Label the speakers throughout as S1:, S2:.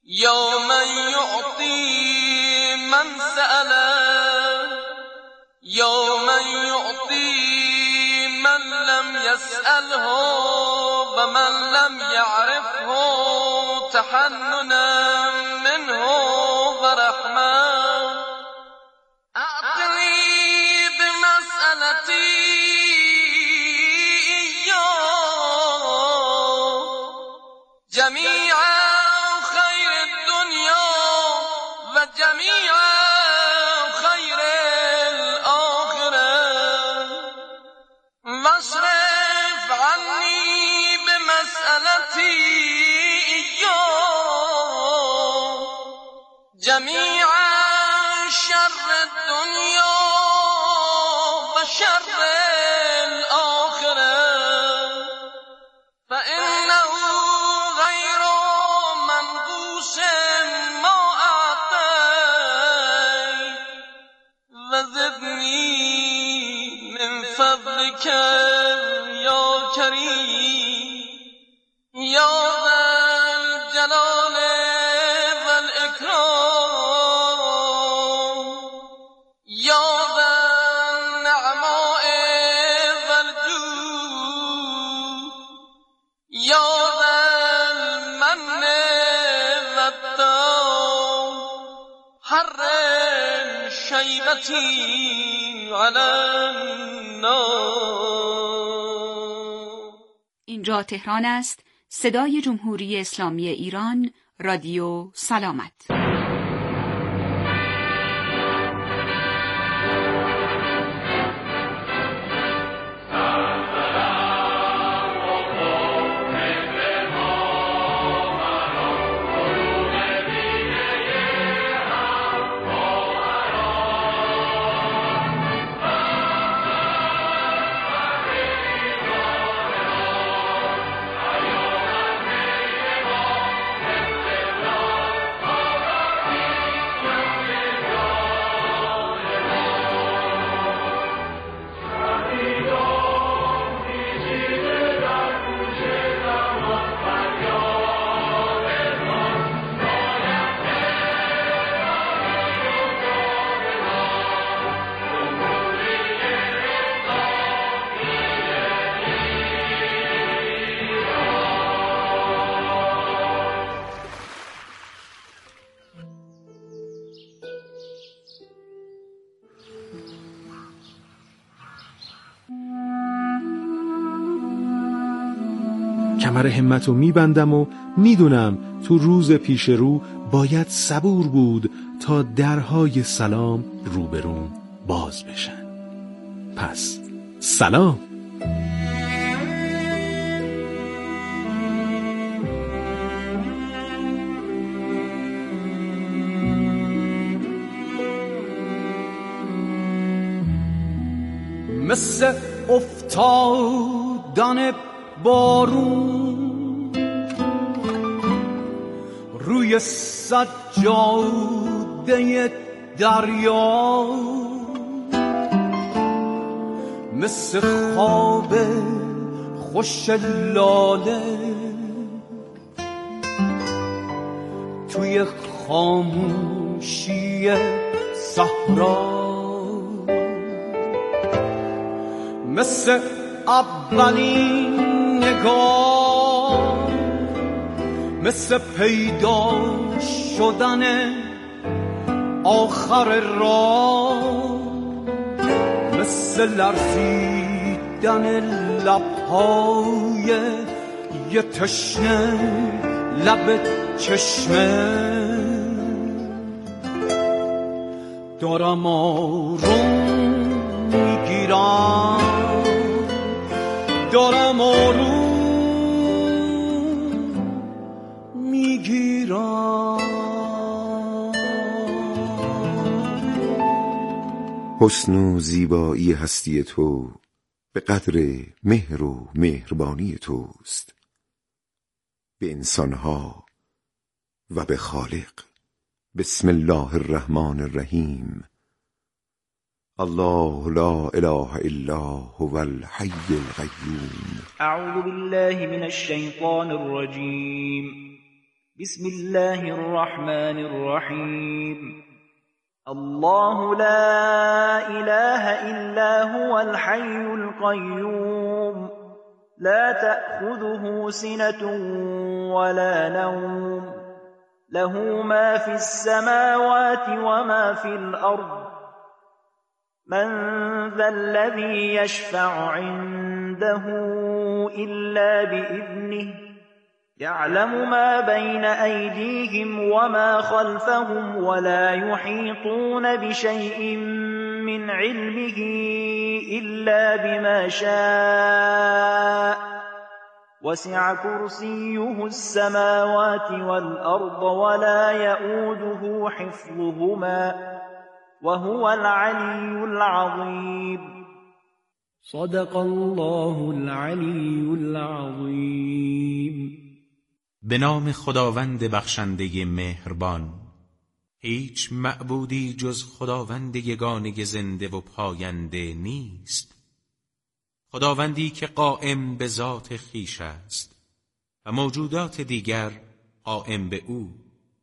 S1: یوم یعطی من سأله یوم یعطی من لم يسأله و من لم يعرفه تحننا منه و رحمه اعطنی بمسألتی جميع خير الدنيا وجميع خير الآخرة واصرف عني بمسألتي جميع شر الدنيا وشر الآخرة فإنه من فضلك يا كريم يا ذا الجلال والإكرام يا ذا النعماء والجود يا ذا المن والدام حرم شيبتي على
S2: اینجا تهران است. صدای جمهوری اسلامی ایران، رادیو سلامت.
S3: کمر همتو میبندم و میدونم تو روز پیش رو باید صبور بود تا درهای سلام روبروم باز بشن. پس سلام.
S4: مثل افتادن بارون روی سجاده دریا، مثل خواب خوش لاله توی خاموشی صحرا، مثل اولین نگاه، مثل پیدا شدن آخر راه، مثل لرزیدن لبهای یه تشنه لب چشمه. دارم آروم میگیرم، دارم آروم میگیرم.
S5: حسن و زیبایی هستی تو به قدر مهر و مهربانی توست به انسانها و به خالق. بسم الله الرحمن الرحیم. الله لا اله الا هو الحی القیوم.
S6: اعوذ بالله من الشیطان الرجیم. بسم الله الرحمن الرحیم. الله لا اله الا هو الحي القيوم لا تأخذه سنة ولا نوم له ما في السماوات وما في الأرض من ذا الذي يشفع عنده إلا بإذنه يعلم ما بين أيديهم وما خلفهم ولا يحيطون بشيء من علمه إلا بما شاء وسع كرسيه السماوات والأرض ولا يؤوده حفظهما وهو العلي العظيم.
S4: صدق الله العلی العظیم.
S7: به نام خداوند بخشنده مهربان. هیچ معبودی جز خداوند یگانه زنده و پاینده نیست، خداوندی که قائم به ذات خویش است و موجودات دیگر قائم به او.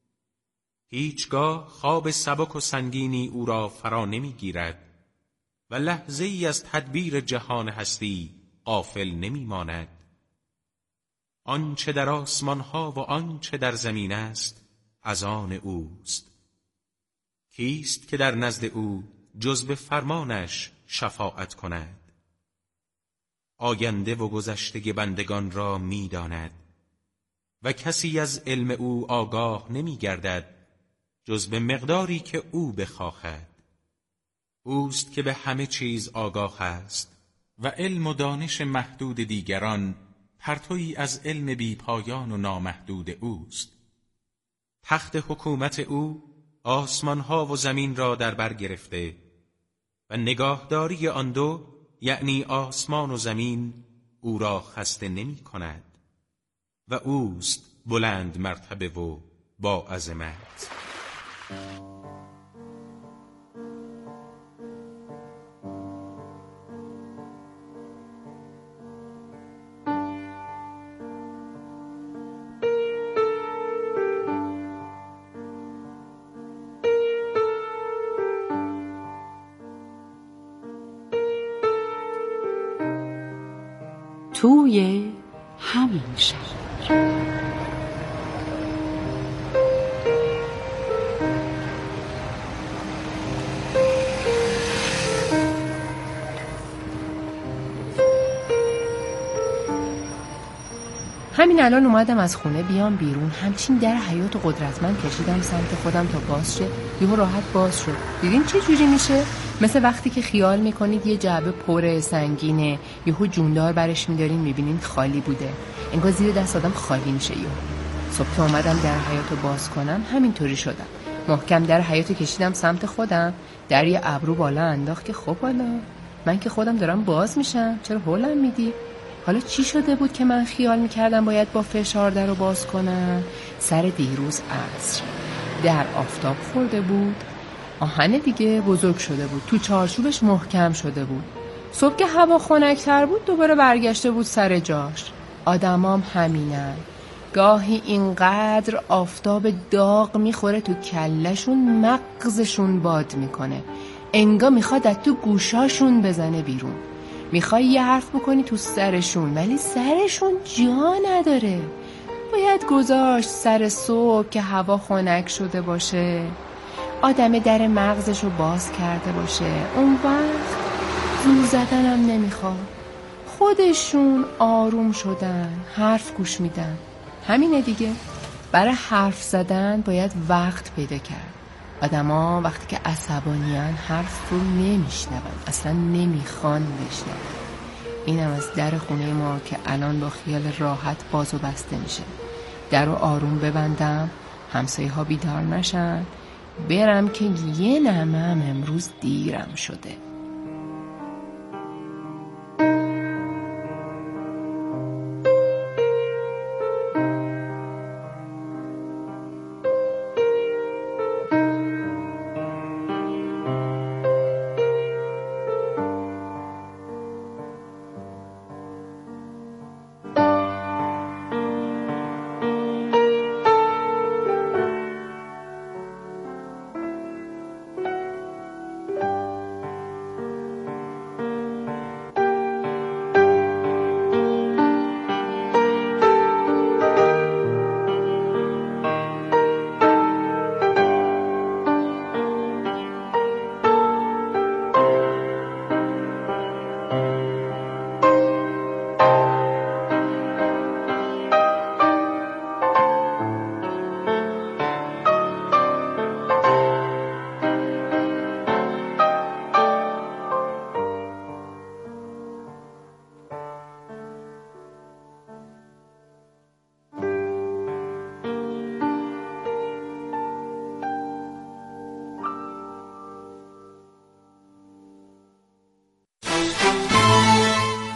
S7: هیچگاه خواب سبک و سنگینی او را فرا نمیگیرد و لحظه ای از تدبیر جهان هستی غافل نمی ماند. آنچه در آسمان ها و آنچه در زمین است از آن اوست. کیست که در نزد او جز به فرمانش شفاعت کند؟ آینده و گذشته بندگان را می داند و کسی از علم او آگاه نمی گردد جز به مقداری که او بخواهد. اوست که به همه چیز آگاه است و علم و دانش محدود دیگران پرتویی از علم بی پایان و نامحدود اوست. تخت حکومت او آسمانها و زمین را در بر گرفته و نگاهداری آن دو یعنی آسمان و زمین او را خسته نمی کند و اوست بلند مرتبه و با عظمت.
S2: توی همین شهر.
S8: همین الان اومدم از خونه بیام بیرون، همچین در حیاط قدرتمند کشیدم سمت خودم تا باز شه. یهو راحت باز شد. دیدین چه جوری میشه؟ مثل وقتی که خیال میکنید یه جعبه پر سنگینه، یهو جوندار برش میدارین میبینین خالی بوده، انگار زیر دست آدم خالی میشه. یهو صبح که اومدم در حیاطو باز کنم همینطوری شدم. محکم در حیاطو کشیدم سمت خودم، در یه ابرو بالا انداخت که خب حالا من که خودم دارم باز میشم، چرا هولم میدی؟ حالا چی شده بود که من خیال میکردم باید با فشار در رو باز کنم؟ سر دیروز عصر در آفتاب خورده بود، آهن دیگه بزرگ شده بود، تو چارچوبش محکم شده بود. صبح که هوا خنک‌تر بود دوباره برگشته بود سر جاش. آدمام همینن، گاهی اینقدر آفتاب داغ میخوره تو کلشون مغزشون باد میکنه، انگار میخواد از تو گوشاشون بزنه بیرون. میخوای یه حرف بکنی تو سرشون ولی سرشون جا نداره. باید گذاشت سر صبح که هوا خنک شده باشه، آدم در مغزشو باز کرده باشه، اون وقت زور زدنم نمیخواد. خودشون آروم شدن، حرف گوش میدن. همینه دیگه. برای حرف زدن باید وقت پیدا کرد. آدما وقتی که عصبانیان حرف رو نمیشنون، اصلا نمیخوان بشنون. اینم از در خونه ما که الان با خیال راحت باز و بسته میشه. در رو آروم ببندم، همسایه ها بیدار نشن، برم که یه نمم امروز دیرم شده.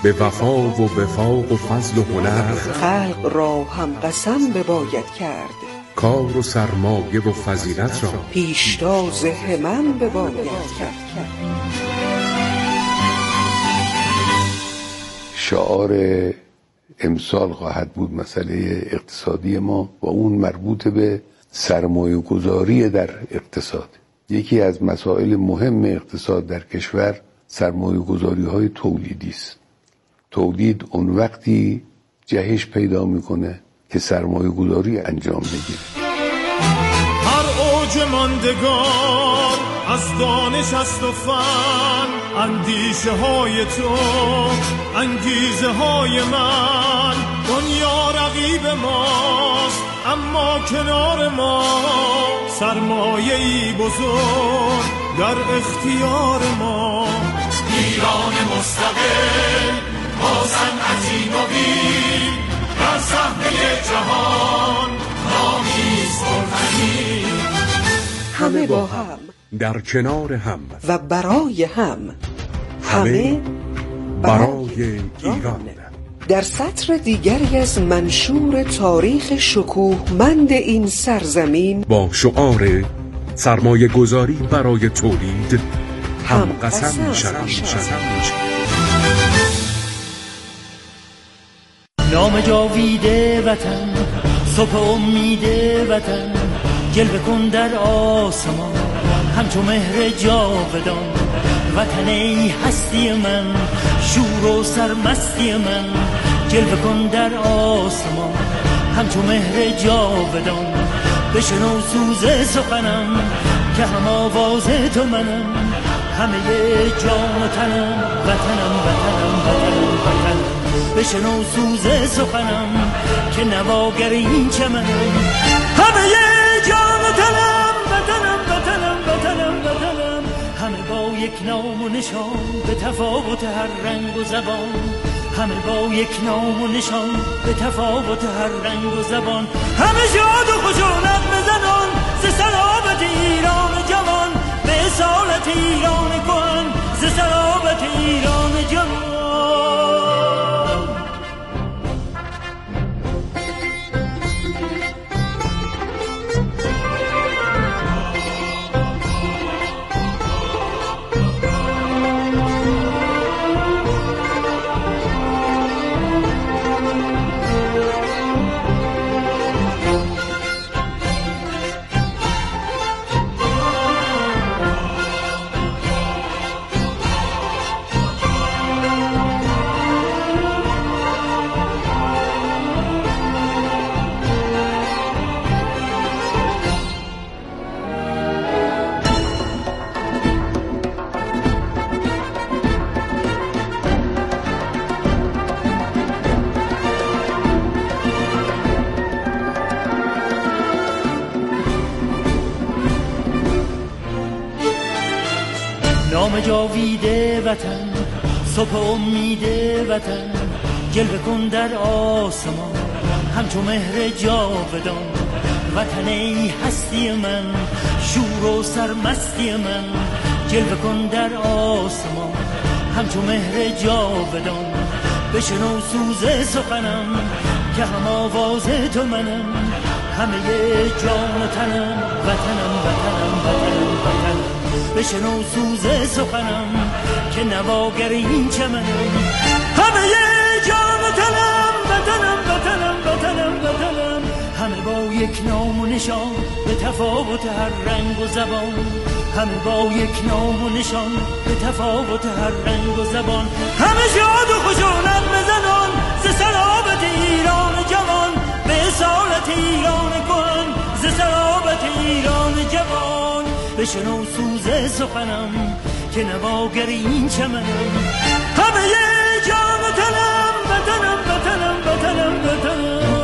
S3: به وفا و وفاق و فضل و هنر
S9: خلق را هم قسم بباید کرد،
S3: کار و سرمایه و فضیلت را
S9: پیشتاز همم بباید کرد.
S10: شعار امسال خواهد بود مسئله اقتصادی ما و اون مربوط به سرمایه گذاری در اقتصاد. یکی از مسائل مهم اقتصاد در کشور سرمایه گذاری های تولیدی است. تولید اون وقتی جهش پیدا میکنه که سرمایه گذاری انجام بگیره.
S11: هر اوج ماندگار از دانش است و فن، اندیشه های تو انگیزه های من. دنیا رقیب ماست اما کنار ما، سرمایه‌ای بزرگ در اختیار ما. ایران مستقل با صنعتی نوین در صحنه جهان نامیست پرفنی.
S9: همه با هم،
S3: در کنار هم
S9: و برای هم، همه برای ایران. در سطر دیگری از منشور تاریخ شکوهمند این سرزمین با
S3: شعار سرمایه گذاری برای تولید هم قسم
S12: نام جاویده وطن، صبح امید وطن، جلوه کن در آسمان همچو مهر جاودان. وطن ای هستی من، شور و سرمستی من، جلوه کن در آسمان همچو مهر جاودان. بشنو سوز سخنم که هم آواز تو منم، همه جان و تنم وطنم وطنم وطنم وطنم. بشنو سوز سخنم که نواگر این چمنم، همه جان و تنم وطنم وطنم وطنم وطنم. همه با یک نام و نشان به تفاوت هر رنگ و زبان، همه با یک نام و نشان به تفاوت هر رنگ و زبان. همه شاد و خوش و نغمه زنان ز سلامت ایران جوان، به اصالت ایران کهن ز سلامت ایران جوان. نام جاویده وطن، صبح امید وطن، جلوه کن در آسمان همچو مهر جاودان. وطن ای هستی من، شور و سرمستی من، جلوه کن در آسمان همچو مهر جاودان. بشنو سوز سخنم که هم آواز تو منم، همه جان و تنم وطنم وطنم وطنم وطنم. بشنو سوز سخنم که نواگر این چمنم، همه جان و تنم وطنم وطنم وطنم وطنم. همه با یک نام و نشان به تفاوت هر رنگ و زبان، همه با یک نام و نشان به تفاوت هر رنگ و زبان. همه شاد و خوش و نغمه زنان ز سلامت ایران جوان، به اصالت ایران کهن ز سلامت ایران جوان. بشنو سوز سخنم که نواگر این چمنم، همه جان و تنم وطنم وطنم وطنم وطنم.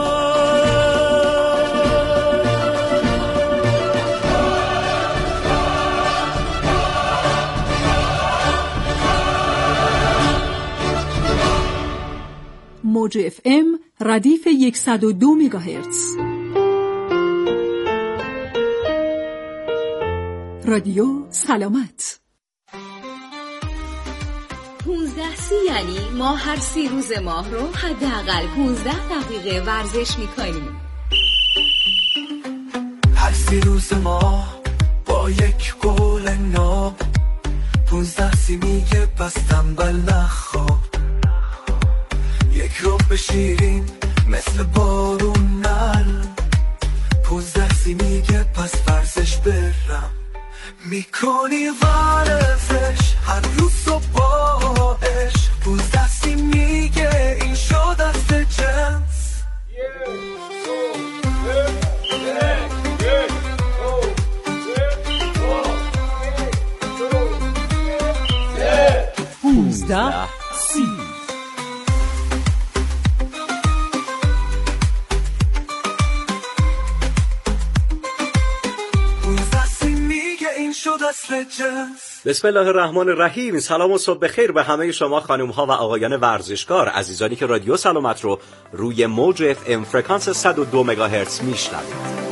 S13: موج FM ردیف 102 مگاهرتز. رادیو سلامت.
S14: 15 یعنی ما هر 30 روز ماه رو حداقل 15 دقیقه ورزش میکنیم.
S15: هر 30 روز ماه با یک گل ناب 15 میگه پس تنبل نخواب. یک رو به شیرین مثل بارون نرم 15 میگه پس ورزش برم. میکنی ورزش هر روز صبحش 15 میگه این شد دست جنس.
S13: 15
S16: بسم الله الرحمن الرحیم. سلام و صبح بخیر به همه شما خانم ها و آقایان ورزشکار، عزیزانی که رادیو سلامت رو روی موج FM فرکانس 102 مگاهرتز میشنوید.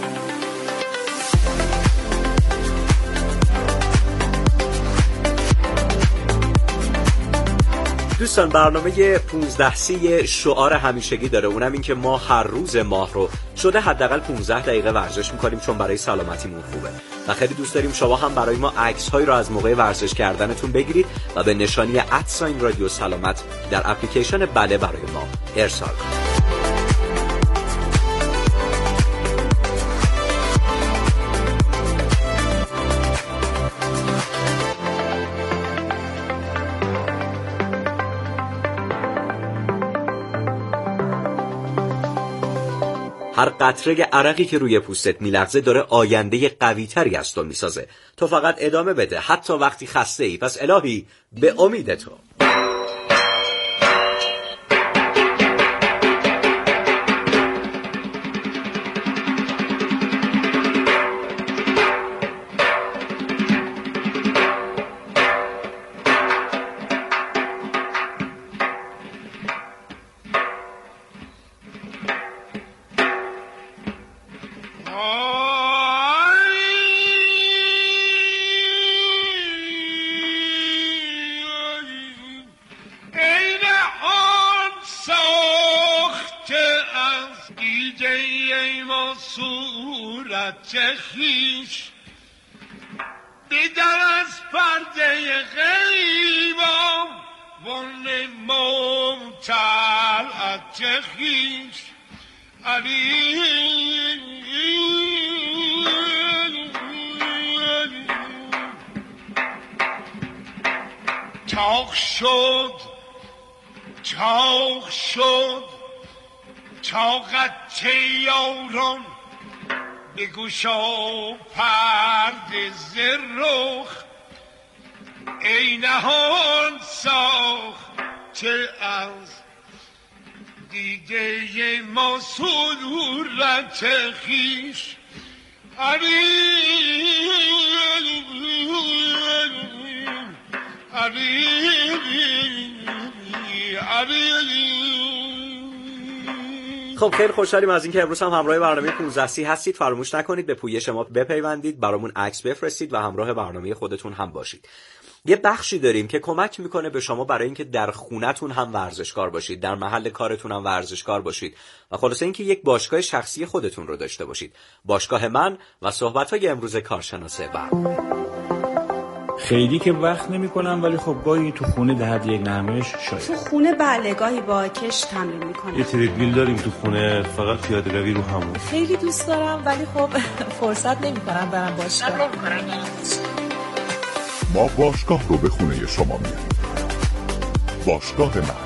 S16: دوستان، برنامه 15 شعار همیشگی داره، اونم این که ما هر روز ماه رو شده حداقل 15 دقیقه ورزش میکنیم چون برای سلامتیمون خوبه و خیلی دوست داریم شما هم برای ما عکس‌هایی رو از موقع ورزش کردنتون بگیرید و به نشانی @ رادیو سلامت در اپلیکیشن بله برای ما ارسال کنید. هر قطره عرقی که روی پوستت میلغزه داره آینده قوی تری از تو میسازه. تو فقط ادامه بده حتی وقتی خسته ای. پس الهی به امید تو.
S11: خویش بدر از پرده غیبم ون ممتلعت خویش علی تاق شد طاقت یاران بگوشا پرده زرخ ای نهان ساخته از دیده ما صورت خویش
S16: خب خیلی خوشحالیم از اینکه امروز هم همراه برنامه 15 هستید. فراموش نکنید به پویش ما بپیوندید، برامون عکس بفرستید و همراه برنامه خودتون هم باشید. یه بخشی داریم که کمک میکنه به شما برای اینکه در خونتون هم ورزشکار باشید، در محل کارتون هم ورزشکار باشید و خلاصه اینکه یک باشگاه شخصی خودتون رو داشته باشید. باشگاه من و صحبت‌های امروز کارشناس برنامه.
S17: خیلی که وقت نمی‌کنم ولی خب گاهی تو خونه در یک نرمش شاید.
S18: تو خونه بله، گاهی با کش تمرین می‌کنم.
S19: یه تریدمیل داریم تو خونه، فقط پیاده روی رو همون.
S18: خیلی دوست دارم ولی خب فرصت نمی‌کنم برم باشگاه.
S20: ما باشگاه رو به خونه شما میاریم. باشگاه من.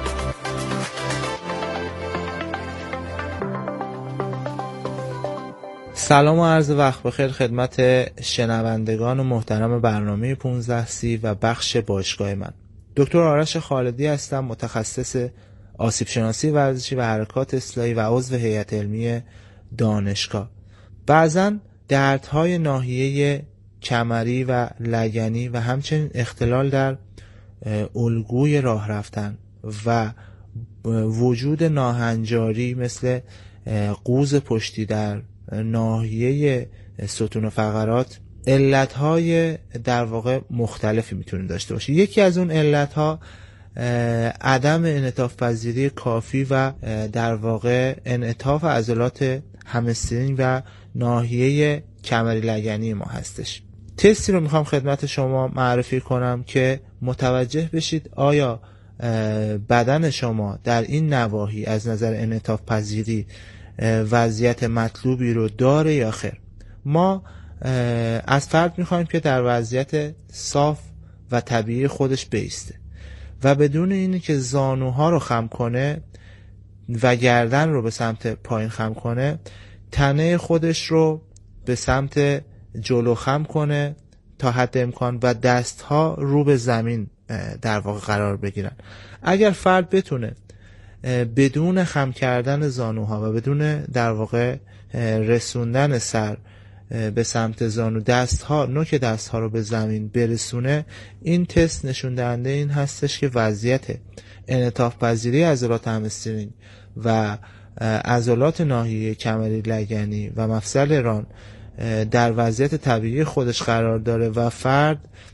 S21: سلام و عرض وقت بخیر خدمت شنوندگان و محترم برنامه 15 و بخش باشگاه من. دکتر آرش خالدی هستم، متخصص آسیب شناسی ورزشی و حرکات اصلاحی و عضو هیئت علمی دانشگاه. بعضاً دردهای ناحیه کمری و لگنی و همچنین اختلال در الگوی راه رفتن و وجود ناهنجاری مثل قوز پشتی در ناحیه ستون فقرات علتهای در واقع مختلفی میتونه داشته باشه. یکی از اون علتها عدم انعطاف پذیری کافی و در واقع انعطاف عضلات همسترینگ و ناحیه کمری لگنی ما هستش. تستی رو میخوام خدمت شما معرفی کنم که متوجه بشید آیا بدن شما در این نواحی از نظر انعطاف پذیری وضعیت مطلوبی رو داره یا خیر. ما از فرد میخوایم که در وضعیت صاف و طبیعی خودش بایسته و بدون اینی که زانوها رو خم کنه و گردن رو به سمت پایین خم کنه، تنه خودش رو به سمت جلو خم کنه تا حد امکان و دستها رو به زمین در واقع قرار بگیرن. اگر فرد بتونه بدون خم کردن زانوها و بدون در واقع رسوندن سر به سمت زانو نوک دستها رو به زمین برسونه، این تست نشون دهنده این هستش که وضعیت انعطاف پذیری عضلات همسترینگ و عضلات ناحیه کمری لگنی و مفصل ران در وضعیت طبیعی خودش قرار داره و فرد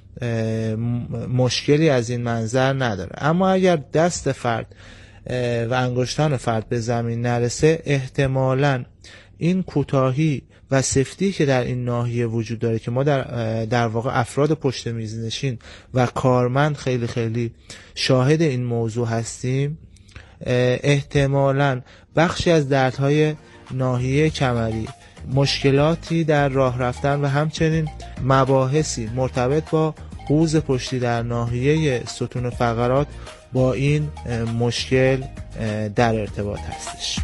S21: مشکلی از این منظر نداره. اما اگر دست فرد و انگشتان فرد به زمین نرسه، احتمالاً این کوتاهی و سفتی که در این ناحیه وجود داره که ما در واقع افراد پشت میز نشین و کارمند خیلی خیلی شاهد این موضوع هستیم، احتمالاً بخشی از دردهای ناحیه کمری، مشکلاتی در راه رفتن و همچنین مباحثی مرتبط با حوض پشتی در ناحیه ستون فقرات با این مشکل در ارتباط هستش.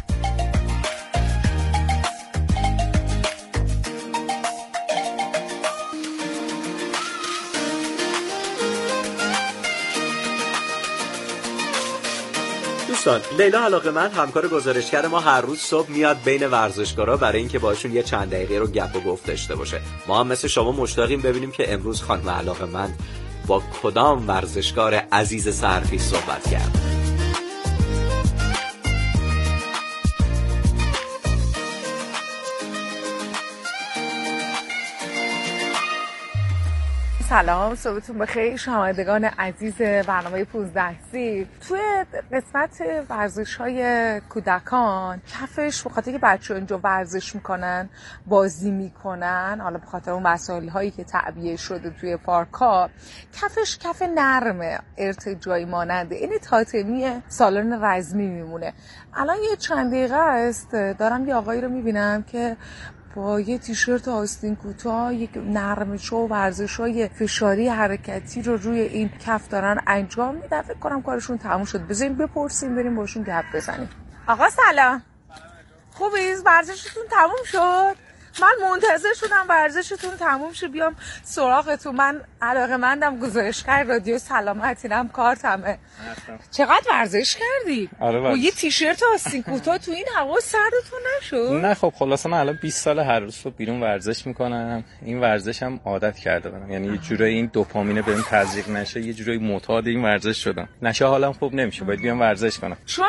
S16: دوستان، لیلا علاقه‌مند همکار گزارشگر ما هر روز صبح میاد بین ورزشکارا برای اینکه باشون یه چند دقیقه رو گپ و گفت داشته باشه. ما هم مثل شما مشتاقیم ببینیم که امروز خانم علاقه‌مند با کدام ورزشکار عزیز سرفی صحبت کرد.
S1: سلام، صبحتون بخیر شنوندگان عزیز برنامه 15 توی قسمت ورزش‌های کودکان، کفش به خاطر که بچه‌ها اینجا ورزش میکنن، بازی میکنن، حالا به خاطر اون مسائل هایی که تعبیه شده توی پارک‌ها، کفش کف نرمه، ارتجاعی ماننده، این تاتمی سالن رزمی میمونه. الان یه چند دقیقه است دارم یه آقایی رو میبینم که با یه تیشرت آستین کوتاه یک نرمچو ورزش‌های فشاری حرکتی رو روی این کف دارن انجام میدن. فکر کنم کارشون تموم شد. بذاریم بپرسیم، بریم باشون گپ بزنیم. آقا سلام، خوبید؟ ورزشتون تموم شد؟ من منتظر شدم ورزشتون تموم شه بیام سراغتون. من علاقه‌مندم، گزارشگر رادیو سلامتینم، کارتمه. چقدر ورزش کردی؟
S22: آره
S1: با یه تیشرت آستین کوتاه تو این هوا سردتون نشد؟
S22: نه خب خلاصه من الان 20 سال هر روز صبح بیرون ورزش میکنم. این ورزشم عادت کرده بودم، یعنی یه جورایی این دوپامین بهم تزریق نشه، یه جورایی معتاد این ورزش شدم. نشه حالم خوب نمیشه، باید بیام ورزش کنم.
S1: چون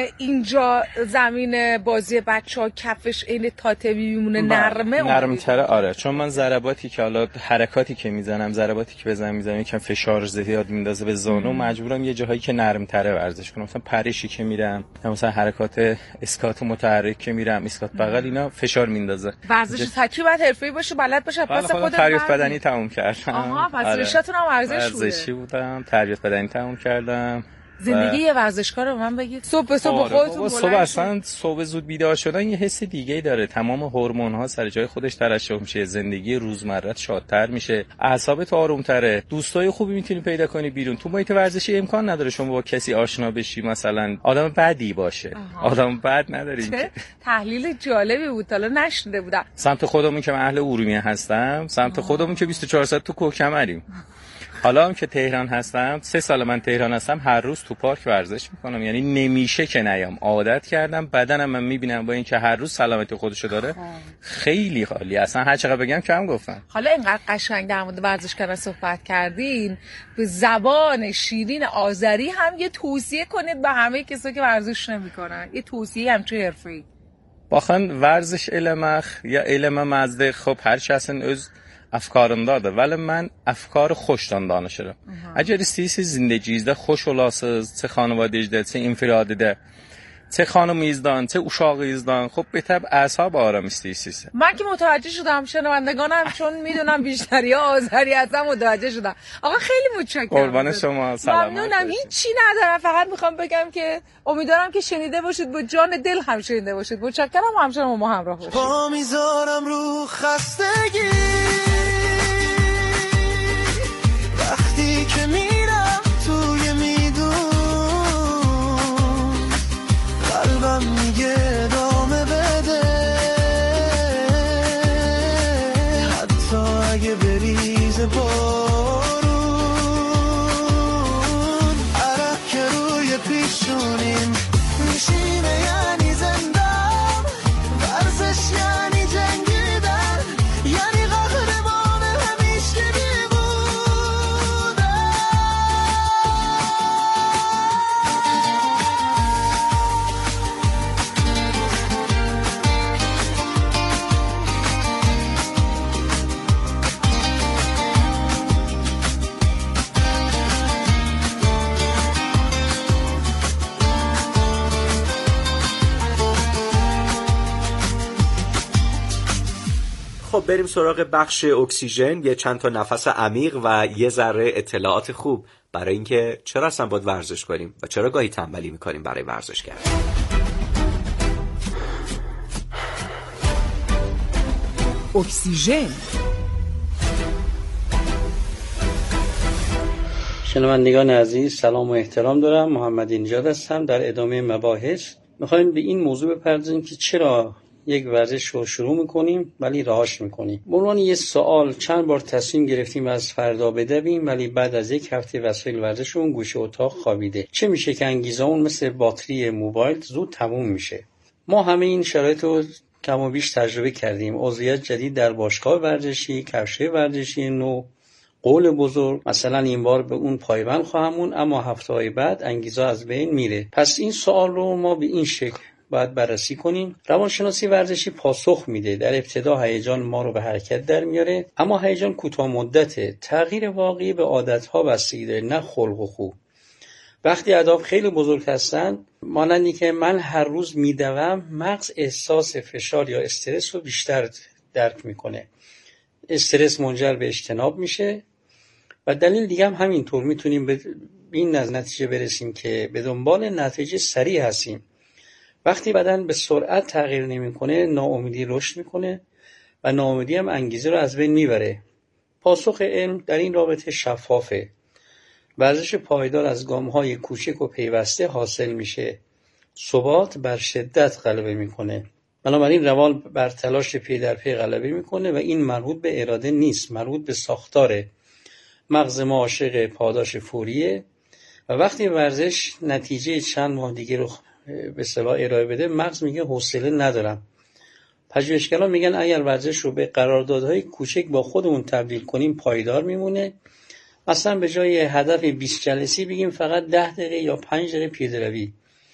S1: اینجا زمین بازی بچه‌ها کفش عین تاتمی میمونه،
S22: نرم‌تره. آره، چون من ضرباتی که حالا حرکاتی که میزنم، ضرباتی که میزنم یکم فشار زیاد میندازه به زانو، مجبورم یه جاهایی که نرم‌تره ورزش کنم. مثلا پریشی که میرم، مثلا حرکات اسکات متحرک که میرم، اسکات بغل، اینا فشار میندازه.
S1: ورزش سطحی باید حرفه‌ای باشه، بلد باشه. پس خودت
S22: تربیت بدنی تموم کردم.
S1: آها، پس رشته‌تون هم
S22: ورزشی بودم، تربیت بدنی تموم کردم.
S1: زندگی یه ورزشکار رو من بگید صبح به صبح خودتون
S22: صبح اصلا صبح زود بیدار شدن یه حس دیگه‌ای داره، تمام هورمون‌ها سر جای خودش ترشح میشه، زندگی روزمره‌ت شادتر میشه، اعصابت آروم‌تره، دوستای خوبی میتونی پیدا کنی بیرون. تو محیط ورزشی امکان نداره شما با کسی آشنا بشی مثلا آدم بدی باشه. آدم بد نداریم.
S1: چه تحلیل جالبی بود، حالا نشنیده بودم.
S22: سمت خودمون که من اهل ارومیه هستم، سمت خودمون که 24 ساعت تو کوکمریم. حالا هم که تهران هستم، 3 سال من تهران هستم، هر روز تو پارک ورزش میکنم. یعنی نمیشه که نیام، عادت کردم. بدنم من میبینم با این که هر روز سلامتی خودشو داره، خیلی خالی. اصلا هر چقدر بگم کم گفتم.
S1: حالا اینقدر قشنگ در مورد ورزش کردن صحبت کردین، به زبان شیرین آذری هم یه توصیه کنید به همه کسایی که ورزش نمیکنن، یه توصیه همچه حرفه‌ای.
S22: Baxın, vərziş eləmək ya eləməməzlik, xop, hər kəsin öz əfkarındadır. Vəli mən əfkarı xoşdan danışırım. Əgər istəyirsiniz zindagiyinizdə xoş olasınız, çə xanvadədə, çə infiradidə, چه خانمیزدان چه اشاقیزدان خب به طب اعصاب آرام استیسیسه.
S1: من که متوجه شدم، شنوندگانم چون میدونم بیشتری ها آذری هستن متوجه شدم. آقا خیلی متشکرم.
S22: قربان شما، سلامت.
S1: ممنونم. هیچی ندارم، فقط میخوام بگم که امیدوارم که شنیده باشید، با جان دل هم شنیده باشید. متشکرم، همچنان ما همراه باشید.
S15: پا میذارم رو خستگی وقتی که میرم توی میدون قلبم میگه ادامه بده حتی اگه بریز بارون عرق که روی پیشونیم میشینه یعنی زندم ورزش یعنی جنگیدن یعنی قهرمان همیشه
S16: خب بریم سراغ بخش اکسیژن. یه چند تا نفس عمیق و یه ذره اطلاعات خوب برای اینکه چرا اصلا باید ورزش کنیم و چرا گاهی تنبلی میکنیم برای ورزش کردن.
S13: اکسیژن.
S5: شنوندگان عزیز، سلام و احترام دارم. محمد نژاد هستم. در ادامه مباحث میخوایم به این موضوع بپردازیم که چرا یک ورزش رو شروع میکنیم ولی رهاش میکنیم. به عنوان یه سوال چند بار تصمیم گرفتیم از فردا بدویم ولی بعد از یک هفته وسایل ورزشمون گوشه اتاق خوابیده. چه میشه که انگیزمون مثل باتری موبایل زود تموم میشه؟ ما همه این شرایط رو کم و بیش تجربه کردیم. عضویت جدید در باشگاه ورزشی، کفش ورزشی نو، قول بزرگ، مثلا این بار به اون پایبند خواهم موند اما هفته‌های بعد انگیزه از بین میره. پس این سوال رو ما به این شکل باید بررسی کنیم. روانشناسی ورزشی پاسخ میده. در ابتدا هیجان ما رو به حرکت در میاره، اما هیجان کوتاه مدته. تغییر واقعی به عادت‌ها بستگی داره، نه خلق و خو. وقتی اهداف خیلی بزرگ هستن، مانندی که من هر روز میدوم، مغز احساس فشار یا استرس رو بیشتر درک میکنه. استرس منجر به اجتناب میشه و دلیل دیگه هم همینطور. میتونیم به این نتیجه برسیم که به دنبال نتیجه سریع هستیم. وقتی بدن به سرعت تغییر نمیکنه، ناامیدی رشد میکنه و ناامیدی هم انگیزه رو از بین میبره. پاسخ علم در این رابطه شفافه. ورزش پایدار از گام‌های کوچک و پیوسته حاصل میشه. ثبات بر شدت غلبه میکنه. بنابراین روال بر تلاش پی در پی غلبه میکنه و این مربوط به اراده نیست، مربوط به ساختاره. مغز ما عاشق پاداش فوریه و وقتی ورزش نتیجه چند ماه دیگه رو به اصطلاح ارائه بده، مغز میگه حوصله ندارم. پژوهشگران میگن اگر ورزش رو به قراردادهای کوچک با خودمون تبدیل کنیم پایدار میمونه. مثلا به جای هدف 20 جلسه بگیم فقط 10 دقیقه یا 5 دقیقه پیاده‌روی.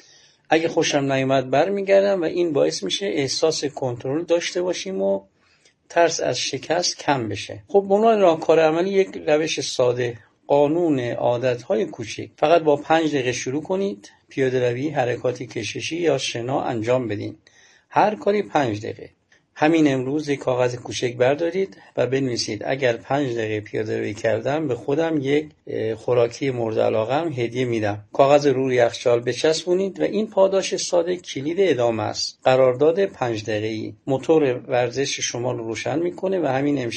S5: اگه خوشم نیومد برمیگردم و این باعث میشه احساس کنترل داشته باشیم و ترس از شکست کم بشه. خب به عنوان راهکار عملی یک روش ساده، قانون عادت‌های کوچک. فقط با 5 دقیقه شروع کنید. پیاده‌روی، حرکات کششی یا شنا انجام بدین. هر کاری 5 دقیقه. همین امروز یک کاغذ کوچک بردارید و بنویسید اگر 5 دقیقه پیاده‌روی کردم به خودم یک خوراکی مورد علاقه‌ام هدیه میدم. کاغذ روی یخچال بچسبونید و این پاداش ساده کلید ادامه است. قرارداد 5 دقیقه‌ای موتور ورزش شما رو روشن میکنه و همین